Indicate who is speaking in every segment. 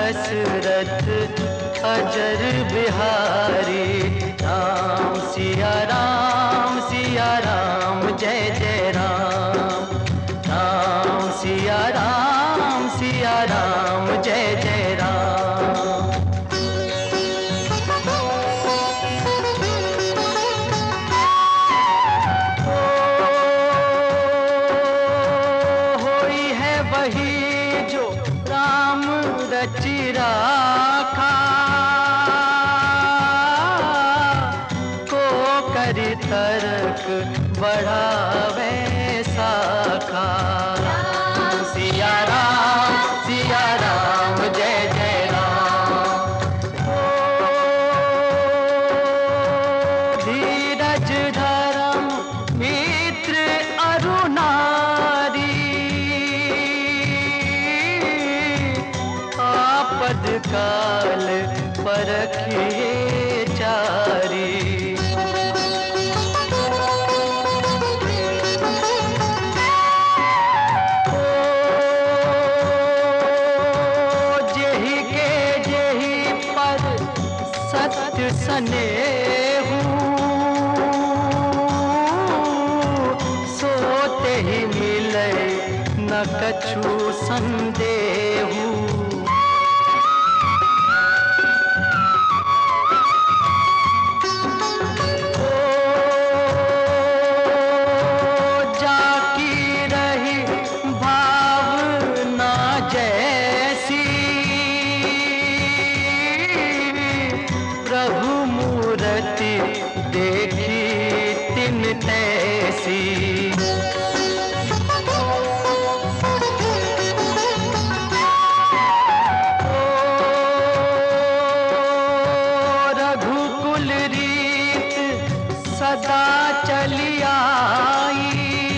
Speaker 1: दशरथ अजर बिहारी। राम सिया राम जय जय राम। राम सिया राम जय जय राम। होई है वही जो राम रचि राखा, को करि तर्क बढ़ावे साखा। सिया राम जय जय राम। धीरज धर्म मित्र अरु नारी, आपद काल परखिए चारी। सत्य स्नेहु सोते ही मिले न कछु संदेहु। जाकी रही भावना जैसी, प्रभु मूर्ति देखी तिन तैसी। रघुकुल रीत सदा चली आई,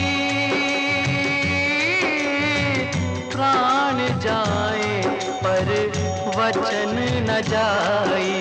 Speaker 1: प्राण जाए पर वचन न जाई।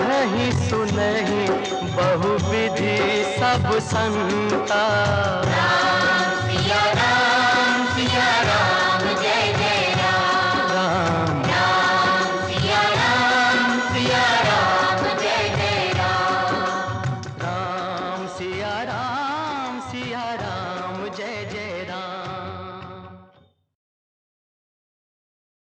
Speaker 1: सुनहि बहुविधि सब संता।